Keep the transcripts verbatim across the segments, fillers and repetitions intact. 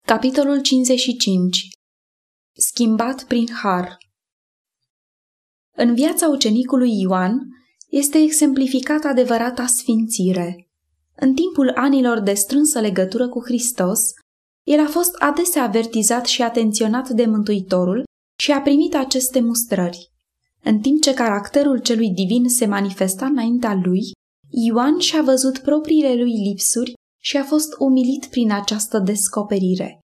Capitolul cincizeci și cinci. Schimbat prin har. În viața ucenicului Ioan este exemplificată adevărata sfințire. În timpul anilor de strânsă legătură cu Hristos, el a fost adesea avertizat și atenționat de Mântuitorul și a primit aceste mustrări. În timp ce caracterul celui divin se manifesta înaintea lui, Ioan și-a văzut propriile lui lipsuri și a fost umilit prin această descoperire.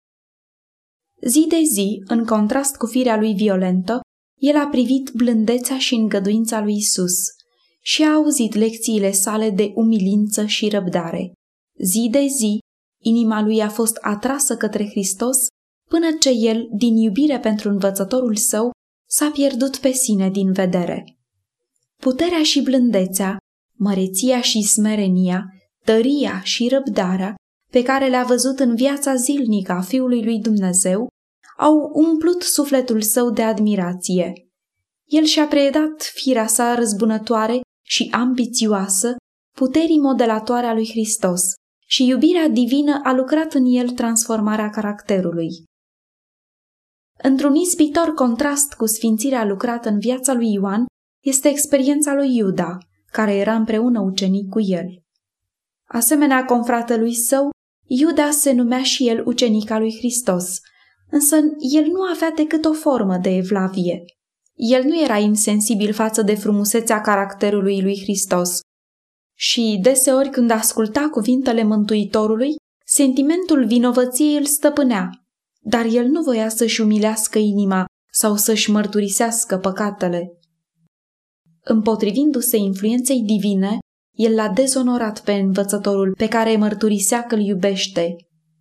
Zi de zi, în contrast cu firea lui violentă, el a privit blândețea și îngăduința lui Isus și a auzit lecțiile sale de umilință și răbdare. Zi de zi, inima lui a fost atrasă către Hristos, până ce el, din iubire pentru învățătorul său, s-a pierdut pe sine din vedere. Puterea și blândețea, măreția și smerenia, tăria și răbdarea, pe care le-a văzut în viața zilnică a Fiului lui Dumnezeu, au umplut sufletul său de admirație. El și-a predat firea sa răzbunătoare și ambițioasă puterii modelatoare a lui Hristos și iubirea divină a lucrat în el transformarea caracterului. Într-un izbitor contrast cu sfințirea lucrată în viața lui Ioan este experiența lui Iuda, care era împreună ucenic cu el. Asemenea confratelui său, Iuda se numea și el ucenic al lui Hristos, însă el nu avea decât o formă de evlavie. El nu era insensibil față de frumusețea caracterului lui Hristos și deseori când asculta cuvintele Mântuitorului, sentimentul vinovăției îl stăpânea, dar el nu voia să-și umilească inima sau să-și mărturisească păcatele. Împotrivindu-se influenței divine, el l-a dezonorat pe învățătorul pe care mărturisea că îl iubește.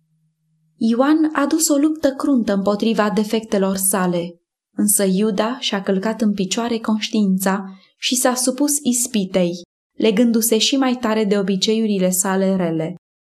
Ioan a dus o luptă cruntă împotriva defectelor sale, însă Iuda și-a călcat în picioare conștiința și s-a supus ispitei, legându-se și mai tare de obiceiurile sale rele.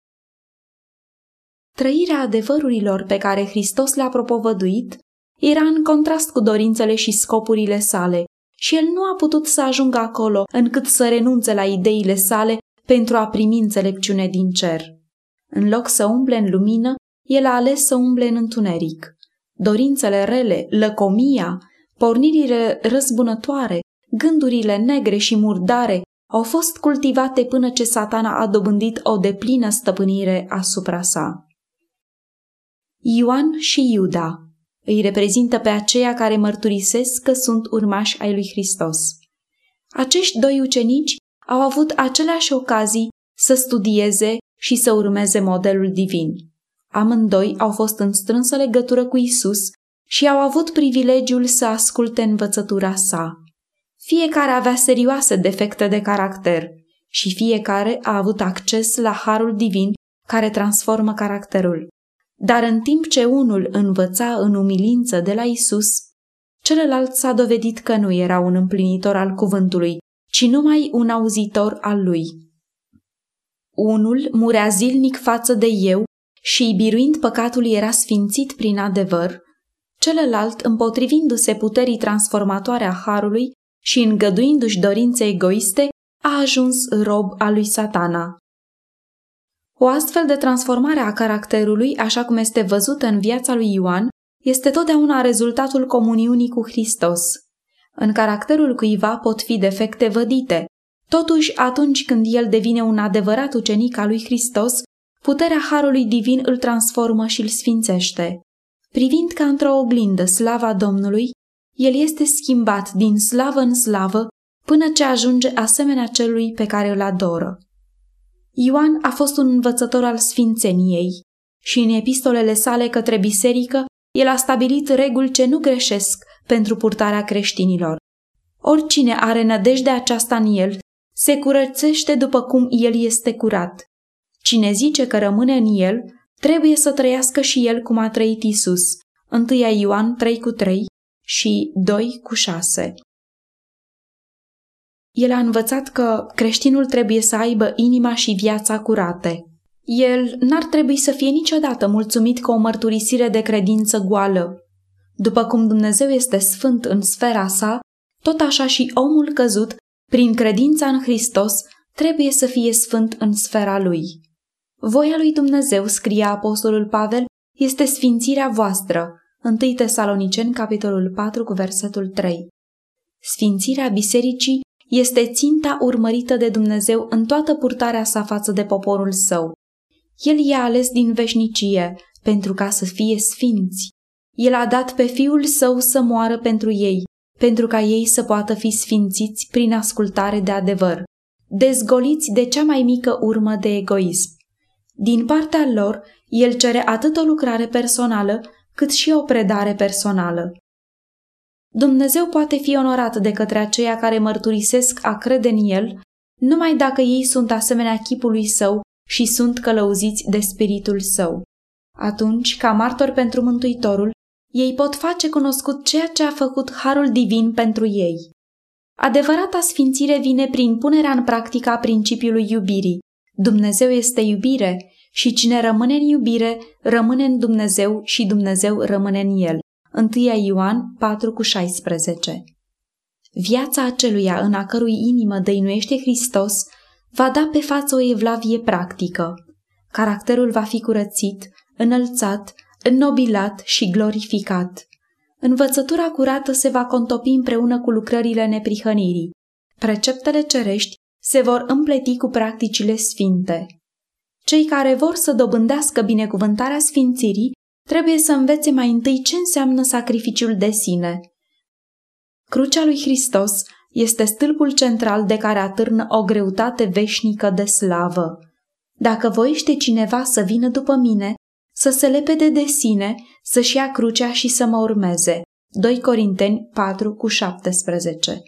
Trăirea adevărurilor pe care Hristos le-a propovăduit era în contrast cu dorințele și scopurile sale și el nu a putut să ajungă acolo încât să renunțe la ideile sale pentru a primi înțelepciune din cer. În loc să umble în lumină, el a ales să umble în întuneric. Dorințele rele, lăcomia, pornirile răzbunătoare, gândurile negre și murdare au fost cultivate până ce Satana a dobândit o deplină stăpânire asupra sa. Ioan și Iuda îi reprezintă pe aceia care mărturisesc că sunt urmași ai lui Hristos. Acești doi ucenici au avut aceleași ocazii să studieze și să urmeze modelul divin. Amândoi au fost în strânsă legătură cu Isus și au avut privilegiul să asculte învățătura sa. Fiecare avea serioase defecte de caracter și fiecare a avut acces la harul divin care transformă caracterul. Dar în timp ce unul învăța în umilință de la Isus, celălalt s-a dovedit că nu era un împlinitor al cuvântului, ci numai un auzitor al lui. Unul murea zilnic față de eu și, biruind păcatul, era sfințit prin adevăr, celălalt, împotrivindu-se puterii transformatoare a harului și îngăduindu-și dorințe egoiste, a ajuns rob al lui Satana. O astfel de transformare a caracterului, așa cum este văzută în viața lui Ioan, este totdeauna rezultatul comuniunii cu Hristos. În caracterul cuiva pot fi defecte vădite, totuși atunci când el devine un adevărat ucenic al lui Hristos, puterea harului divin îl transformă și îl sfințește. Privind ca într-o oglindă slava Domnului, el este schimbat din slavă în slavă până ce ajunge asemenea celui pe care îl adoră. Ioan a fost un învățător al sfințeniei și în epistolele sale către biserică el a stabilit reguli ce nu greșesc pentru purtarea creștinilor. Oricine are nădejdea aceasta în el se curățește după cum el este curat. Cine zice că rămâne în el, trebuie să trăiască și el cum a trăit Isus. întâi Ioan trei cu trei și doi cu șase. El a învățat că creștinul trebuie să aibă inima și viața curate. El n-ar trebui să fie niciodată mulțumit cu o mărturisire de credință goală. După cum Dumnezeu este sfânt în sfera sa, tot așa și omul căzut, prin credința în Hristos, trebuie să fie sfânt în sfera lui. Voia lui Dumnezeu, scria apostolul Pavel, este sfințirea voastră. întâi Tesaloniceni, capitolul patru, cu versetul trei. Sfințirea bisericii este ținta urmărită de Dumnezeu în toată purtarea sa față de poporul său. El i-a ales din veșnicie pentru ca să fie sfinți. El a dat pe Fiul Său să moară pentru ei, pentru ca ei să poată fi sfințiți prin ascultare de adevăr, dezgoliți de cea mai mică urmă de egoism. Din partea lor, El cere atât o lucrare personală, cât și o predare personală. Dumnezeu poate fi onorat de către aceia care mărturisesc a crede în El, numai dacă ei sunt asemenea chipului Său și sunt călăuziți de Spiritul Său. Atunci, ca martori pentru Mântuitorul, ei pot face cunoscut ceea ce a făcut Harul Divin pentru ei. Adevărata sfințire vine prin punerea în practică a principiului iubirii. Dumnezeu este iubire și cine rămâne în iubire, rămâne în Dumnezeu și Dumnezeu rămâne în el. întâi Ioan patru cu șaisprezece. Viața aceluia în a cărui inimă dăinuiește Hristos va da pe față o evlavie practică. Caracterul va fi curățit, înălțat, înnobilat și glorificat. Învățătura curată se va contopi împreună cu lucrările neprihănirii. Preceptele cerești se vor împleti cu practicile sfinte. Cei care vor să dobândească binecuvântarea sfințirii trebuie să învețe mai întâi ce înseamnă sacrificiul de sine. Crucea lui Hristos este stâlpul central de care atârnă o greutate veșnică de slavă. Dacă voiește cineva să vină după mine, să se lepede de sine, să-și ia crucea și să mă urmeze. doi Corinteni patru cu șaptesprezece.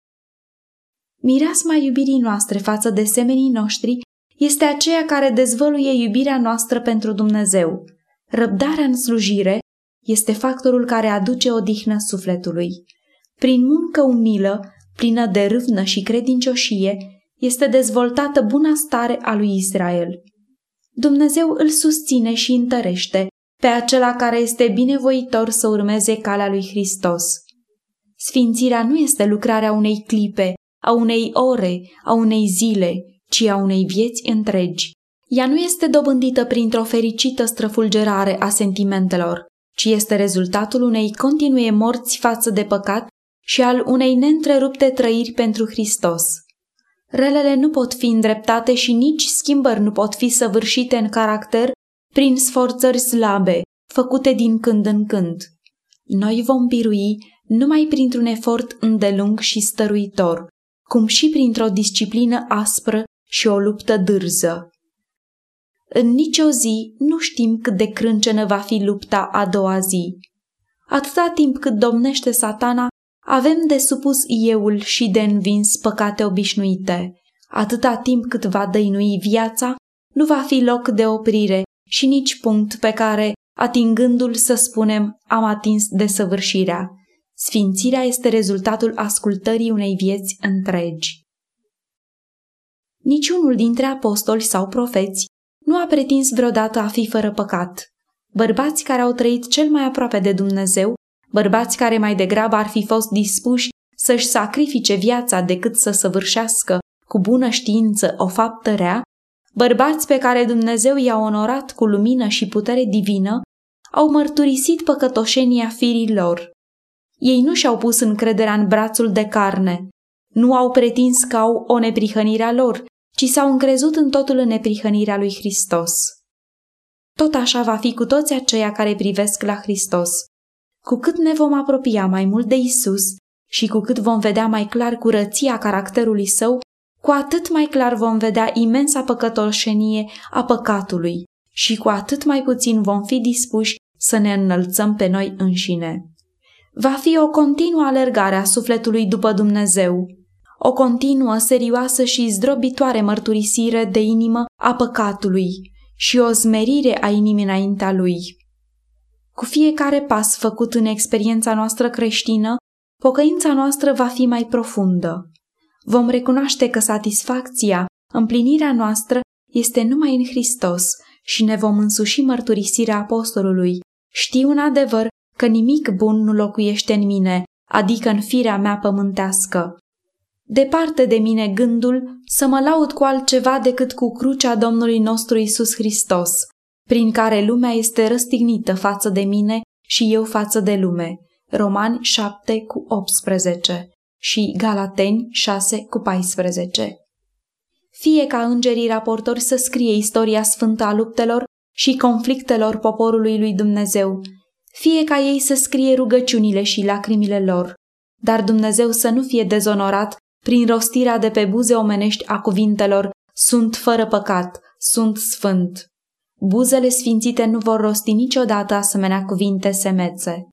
Mireasma iubirii noastre față de semenii noștri este aceea care dezvăluie iubirea noastră pentru Dumnezeu. Răbdarea în slujire este factorul care aduce odihnă sufletului. Prin muncă umilă, plină de râvnă și credincioșie, este dezvoltată buna stare a lui Israel. Dumnezeu îl susține și întărește pe acela care este binevoitor să urmeze calea lui Hristos. Sfințirea nu este lucrarea unei clipe, a unei ore, a unei zile, ci a unei vieți întregi. Ea nu este dobândită printr-o fericită străfulgerare a sentimentelor, ci este rezultatul unei continue morți față de păcat și al unei neîntrerupte trăiri pentru Hristos. Relele nu pot fi îndreptate și nici schimbări nu pot fi săvârșite în caracter prin sforțări slabe, făcute din când în când. Noi vom birui numai printr-un efort îndelung și stăruitor, cum și printr-o disciplină aspră și o luptă dârză. În nicio zi nu știm cât de crâncenă va fi lupta a doua zi. Atâta timp cât domnește Satana, avem de supus euul și de învins păcate obișnuite. Atâta timp cât va dăinui viața, nu va fi loc de oprire și nici punct pe care, atingându-l, să spunem, am atins desăvârșirea. Sfințirea este rezultatul ascultării unei vieți întregi. Niciunul dintre apostoli sau profeți nu a pretins vreodată a fi fără păcat. Bărbați care au trăit cel mai aproape de Dumnezeu, bărbați care mai degrabă ar fi fost dispuși să-și sacrifice viața decât să săvârșească cu bună știință o faptă rea, bărbați pe care Dumnezeu i-a onorat cu lumină și putere divină, au mărturisit păcătoșenia firii lor. Ei nu și-au pus încrederea în brațul de carne, nu au pretins că au o neprihănire a lor, ci s-au încrezut în totul în neprihănirea lui Hristos. Tot așa va fi cu toți aceia care privesc la Hristos. Cu cât ne vom apropia mai mult de Isus și cu cât vom vedea mai clar curăția caracterului său, cu atât mai clar vom vedea imensa păcătoșenie a păcatului și cu atât mai puțin vom fi dispuși să ne înălțăm pe noi înșine. Va fi o continuă alergare a sufletului după Dumnezeu, o continuă, serioasă și zdrobitoare mărturisire de inimă a păcatului și o zmerire a inimii înaintea lui. Cu fiecare pas făcut în experiența noastră creștină, pocăința noastră va fi mai profundă. Vom recunoaște că satisfacția, împlinirea noastră este numai în Hristos și ne vom însuși mărturisirea apostolului. Știu în adevăr că nimic bun nu locuiește în mine, adică în firea mea pământească. Departe de mine gândul să mă laud cu altceva decât cu crucea Domnului nostru Iisus Hristos, prin care lumea este răstignită față de mine și eu față de lume. Romani șapte cu optsprezece și Galateni șase cu paisprezece. Fie ca îngerii raportori să scrie istoria sfântă a luptelor și conflictelor poporului lui Dumnezeu, fie ca ei să scrie rugăciunile și lacrimile lor, dar Dumnezeu să nu fie dezonorat prin rostirea de pe buze omenești a cuvintelor sunt fără păcat, sunt sfânt. Buzele sfințite nu vor rosti niciodată asemenea cuvinte semețe.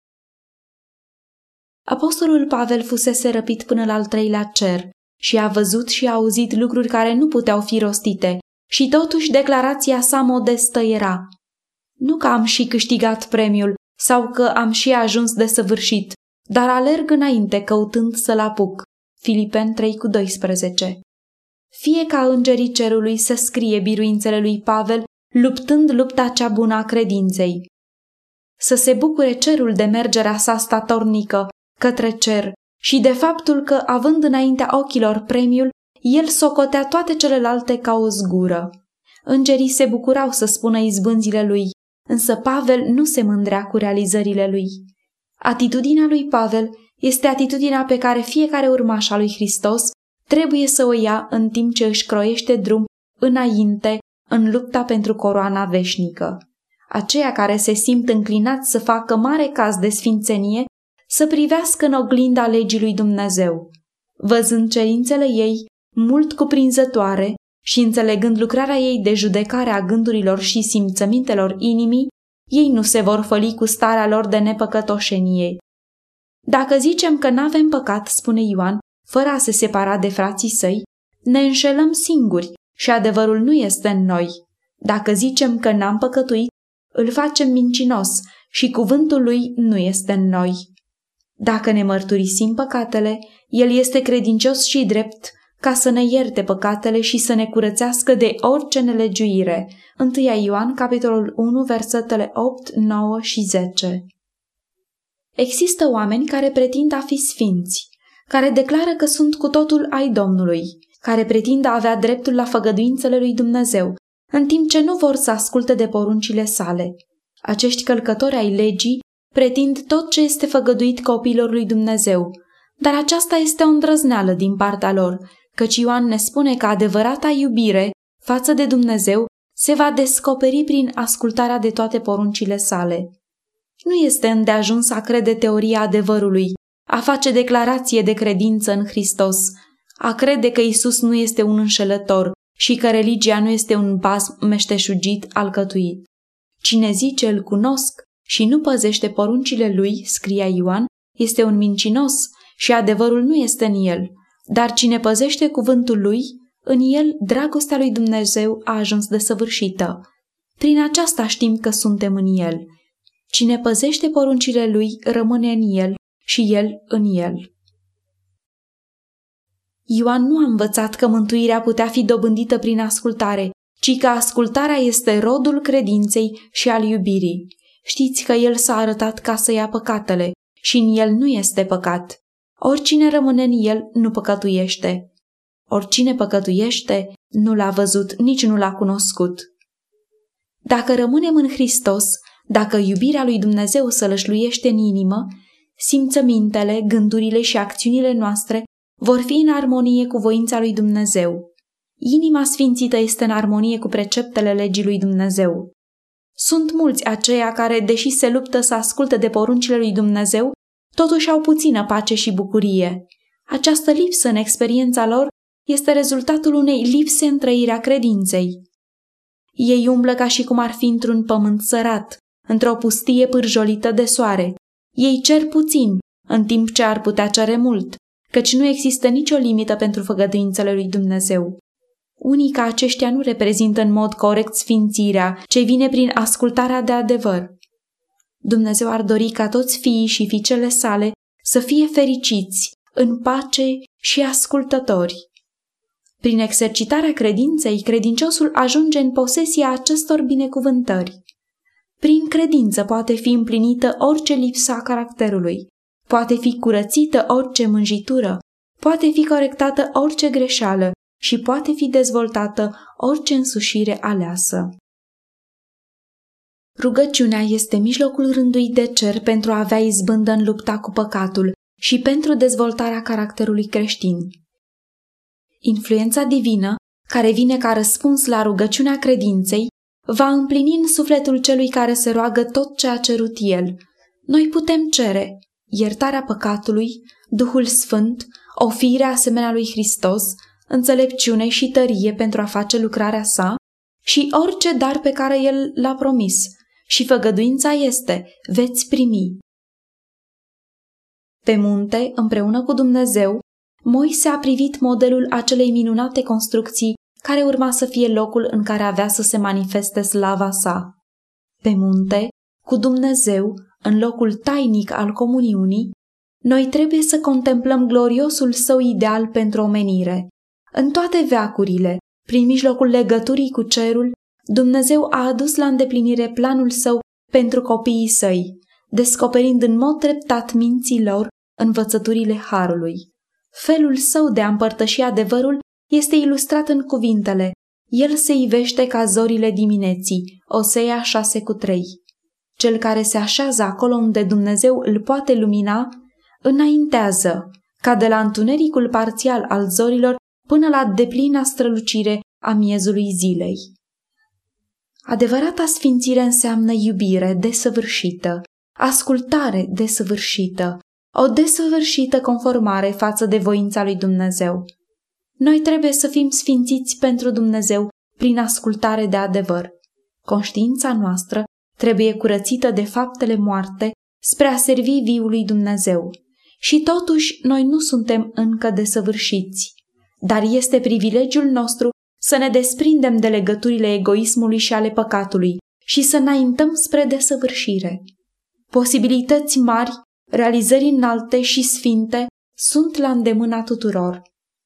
Apostolul Pavel fusese răpit până la al treilea cer și a văzut și a auzit lucruri care nu puteau fi rostite și totuși declarația sa modestă era: nu că am și câștigat premiul sau că am și ajuns desăvârșit, dar alerg înainte căutând să-l apuc. Filipeni trei cu doisprezece. Fie ca îngerii cerului să scrie biruințele lui Pavel luptând lupta cea bună a credinței. Să se bucure cerul de mergerea sa statornică către cer și de faptul că, având înaintea ochilor premiul, el socotea toate celelalte ca o zgură. Îngerii se bucurau să spună izbânzile lui, însă Pavel nu se mândrea cu realizările lui. Atitudinea lui Pavel este atitudinea pe care fiecare urmaș al lui Hristos trebuie să o ia în timp ce își croiește drum înainte în lupta pentru coroana veșnică. Aceia care se simt înclinați să facă mare caz de sfințenie să privească în oglinda legii lui Dumnezeu. Văzând cerințele ei mult cuprinzătoare și înțelegând lucrarea ei de judecare a gândurilor și simțămintelor inimii, ei nu se vor făli cu starea lor de nepăcătoșenie. Dacă zicem că n-avem păcat, spune Ioan, fără a se separa de frații săi, ne înșelăm singuri și adevărul nu este în noi. Dacă zicem că n-am păcătuit, îl facem mincinos și cuvântul lui nu este în noi. Dacă ne mărturisim păcatele, el este credincios și drept ca să ne ierte păcatele și să ne curățească de orice nelegiuire. întâi Ioan, capitolul unu, versetele opt, nouă și zece. Există oameni care pretind a fi sfinți, care declară că sunt cu totul ai Domnului, care pretind a avea dreptul la făgăduințele lui Dumnezeu, în timp ce nu vor să asculte de poruncile sale. Acești călcători ai legii pretind tot ce este făgăduit copiilor lui Dumnezeu, dar aceasta este o îndrăzneală din partea lor, căci Ioan ne spune că adevărata iubire față de Dumnezeu se va descoperi prin ascultarea de toate poruncile sale. Nu este îndeajuns a crede teoria adevărului, a face declarație de credință în Hristos, a crede că Isus nu este un înșelător și că religia nu este un basm meșteșugit alcătuit. Cine zice îl cunosc și nu păzește poruncile lui, scria Ioan, este un mincinos și adevărul nu este în el, dar cine păzește cuvântul lui, în el dragostea lui Dumnezeu a ajuns desăvârșită. Prin aceasta știm că suntem în el. Cine păzește poruncile lui rămâne în el și el în el. Ioan nu a învățat că mântuirea putea fi dobândită prin ascultare, ci că ascultarea este rodul credinței și al iubirii. Știți că el s-a arătat ca să ia păcatele și în el nu este păcat. Oricine rămâne în el nu păcătuiește. Oricine păcătuiește nu l-a văzut, nici nu l-a cunoscut. Dacă rămânem în Hristos, dacă iubirea lui Dumnezeu sălășluiește în inimă, simțămintele, gândurile și acțiunile noastre vor fi în armonie cu voința lui Dumnezeu. Inima sfințită este în armonie cu preceptele legii lui Dumnezeu. Sunt mulți aceia care, deși se luptă să asculte de poruncile lui Dumnezeu, totuși au puțină pace și bucurie. Această lipsă în experiența lor este rezultatul unei lipse în trăirea credinței. Ei umblă ca și cum ar fi într-un pământ sărat, într-o pustie pârjolită de soare. Ei cer puțin, în timp ce ar putea cere mult, căci nu există nicio limită pentru făgăduințele lui Dumnezeu. Unii ca aceștia nu reprezintă în mod corect sfințirea ce vine prin ascultarea de adevăr. Dumnezeu ar dori ca toți fiii și fiicele sale să fie fericiți, în pace și ascultători. Prin exercitarea credinței, credinciosul ajunge în posesia acestor binecuvântări. Prin credință poate fi împlinită orice lipsă a caracterului, poate fi curățită orice mânjitură, poate fi corectată orice greșeală și poate fi dezvoltată orice însușire aleasă. Rugăciunea este mijlocul rânduit de cer pentru a avea izbândă în lupta cu păcatul și pentru dezvoltarea caracterului creștin. Influența divină, care vine ca răspuns la rugăciunea credinței, va împlini în sufletul celui care se roagă tot ce a cerut el. Noi putem cere iertarea păcatului, Duhul Sfânt, o fire asemenea lui Hristos, înțelepciune și tărie pentru a face lucrarea sa și orice dar pe care el l-a promis. Și făgăduința este, veți primi. Pe munte, împreună cu Dumnezeu, Moise a privit modelul acelei minunate construcții care urma să fie locul în care avea să se manifeste slava sa. Pe munte, cu Dumnezeu, în locul tainic al comuniunii, noi trebuie să contemplăm gloriosul său ideal pentru omenire. În toate veacurile, prin mijlocul legăturii cu cerul, Dumnezeu a adus la îndeplinire planul său pentru copiii săi, descoperind în mod treptat minții lor învățăturile harului. Felul său de a împărtăși adevărul este ilustrat în cuvintele: El se ivește ca zorile dimineții, Osea șase cu trei. Cel care se așează acolo unde Dumnezeu îl poate lumina, înaintează, ca de la întunericul parțial al zorilor până la deplina strălucire a miezului zilei. Adevărata sfințire înseamnă iubire desăvârșită, ascultare desăvârșită, o desăvârșită conformare față de voința lui Dumnezeu. Noi trebuie să fim sfințiți pentru Dumnezeu prin ascultare de adevăr. Conștiința noastră trebuie curățită de faptele moarte spre a servi viului Dumnezeu. Și totuși noi nu suntem încă desăvârșiți, dar este privilegiul nostru să ne desprindem de legăturile egoismului și ale păcatului și să înaintăm spre desăvârșire. Posibilități mari, realizări înalte și sfinte sunt la îndemâna tuturor.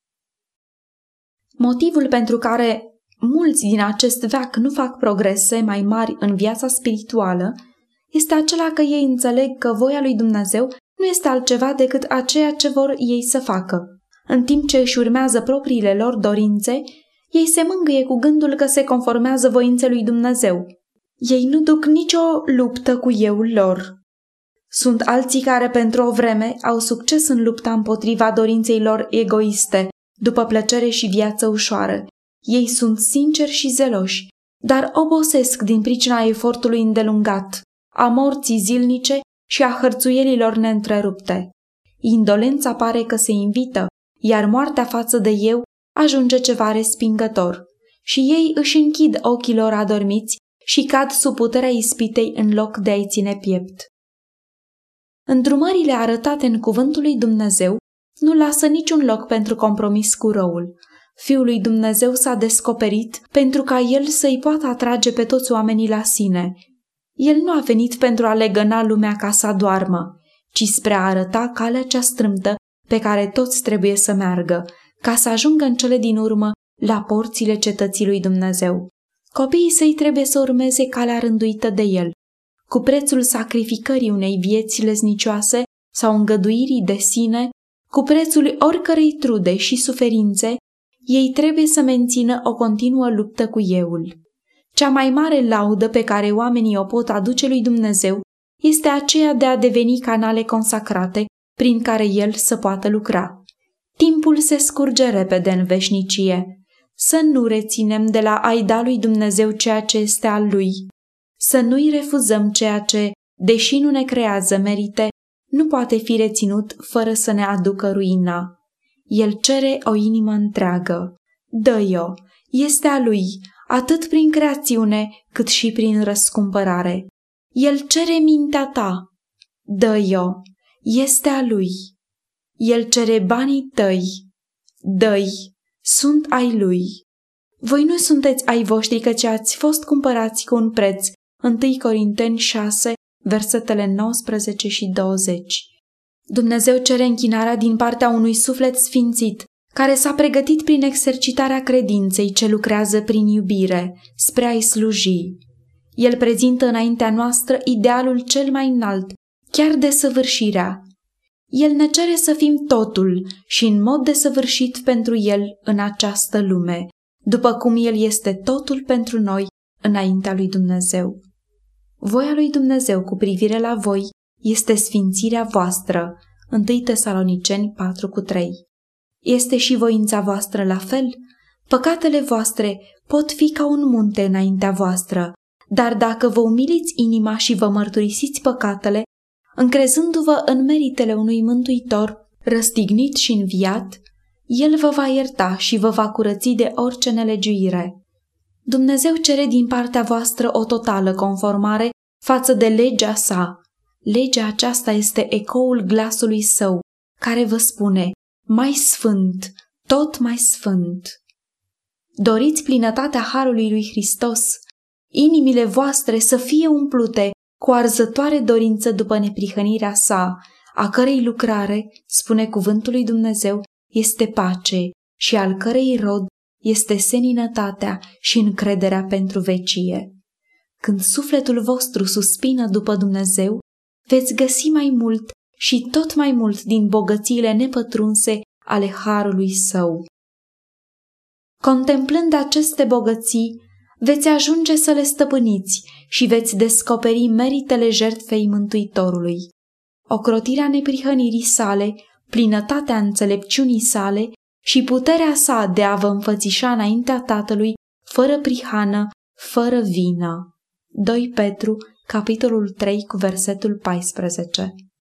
Motivul pentru care mulți din acest veac nu fac progrese mai mari în viața spirituală este acela că ei înțeleg că voia lui Dumnezeu nu este altceva decât aceea ce vor ei să facă. În timp ce își urmează propriile lor dorințe, ei se mângâie cu gândul că se conformează voinței lui Dumnezeu. Ei nu duc nicio luptă cu euul lor. Sunt alții care pentru o vreme au succes în lupta împotriva dorinței lor egoiste, după plăcere și viață ușoară. Ei sunt sinceri și zeloși, dar obosesc din pricina efortului îndelungat, a morții zilnice și a hărțuielilor neîntrerupte. Indolența pare că se invită, iar moartea față de eu ajunge ceva respingător. Și ei își închid ochii lor adormiți și cad sub puterea ispitei în loc de a-i ține piept. Îndrumările arătate în cuvântul lui Dumnezeu nu lasă niciun loc pentru compromis cu răul. Fiul lui Dumnezeu s-a descoperit pentru ca el să-i poată atrage pe toți oamenii la sine. El nu a venit pentru a legăna lumea ca să adoarmă, ci spre a arăta calea cea strâmtă pe care toți trebuie să meargă, ca să ajungă în cele din urmă la porțile cetății lui Dumnezeu. Copiii săi trebuie să urmeze calea rânduită de el. Cu prețul sacrificării unei vieți leznicioase sau îngăduirii de sine, cu prețul oricărei trude și suferințe, ei trebuie să mențină o continuă luptă cu euul. Cea mai mare laudă pe care oamenii o pot aduce lui Dumnezeu este aceea de a deveni canale consacrate prin care el să poată lucra. Timpul se scurge repede în veșnicie. Să nu reținem de la a-i da lui Dumnezeu ceea ce este al lui. Să nu-i refuzăm ceea ce, deși nu ne creează merite, nu poate fi reținut fără să ne aducă ruina. El cere o inimă întreagă. Dă-i-o, este a lui, atât prin creațiune cât și prin răscumpărare. El cere mintea ta. Dă-i-o, este a lui. El cere banii tăi. Dă-i, sunt ai lui. Voi nu sunteți ai voștri, căci ați fost cumpărați cu un preț. întâi Corinteni șase, versetele nouăsprezece și douăzeci. Dumnezeu cere închinarea din partea unui suflet sfințit, care s-a pregătit prin exercitarea credinței ce lucrează prin iubire, spre a-i sluji. El prezintă înaintea noastră idealul cel mai înalt, chiar desăvârșirea. El ne cere să fim totul și în mod desăvârșit pentru El în această lume, după cum El este totul pentru noi înaintea lui Dumnezeu. Voia lui Dumnezeu cu privire la voi este sfințirea voastră. întâi Tesaloniceni patru cu trei. Este și voința voastră la fel? Păcatele voastre pot fi ca un munte înaintea voastră, dar dacă vă umiliți inima și vă mărturisiți păcatele, încrezându-vă în meritele unui mântuitor răstignit și înviat, El vă va ierta și vă va curăți de orice nelegiuire. Dumnezeu cere din partea voastră o totală conformare față de legea sa. Legea aceasta este ecoul glasului său, care vă spune: mai sfânt, tot mai sfânt. Doriți plinătatea harului lui Hristos, inimile voastre să fie umplute cu arzătoare dorință după neprihănirea sa, a cărei lucrare, spune cuvântul lui Dumnezeu, este pace și al cărei rod este seninătatea și încrederea pentru vecie. Când sufletul vostru suspină după Dumnezeu, veți găsi mai mult și tot mai mult din bogățiile nepătrunse ale harului său. Contemplând aceste bogății, veți ajunge să le stăpâniți și veți descoperi meritele jertfei Mântuitorului, ocrotirea neprihănirii sale, plinătatea înțelepciunii sale și puterea sa de a vă înfățișa înaintea Tatălui fără prihană, fără vină. doi Petru, capitolul trei, cu versetul paisprezece.